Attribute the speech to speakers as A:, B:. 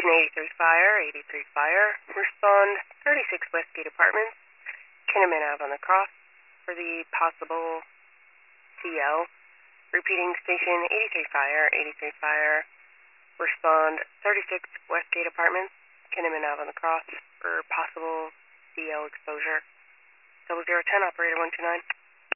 A: Station 83 Fire, 83 Fire. Respond 36 Westgate Apartments, Kinnaman Ave on the Cross for the possible CL. Repeating Station 83 Fire, 83 Fire. Respond 36 Westgate Apartments, Kinnaman Ave on the Cross for possible CL exposure. 0010, Operator 129.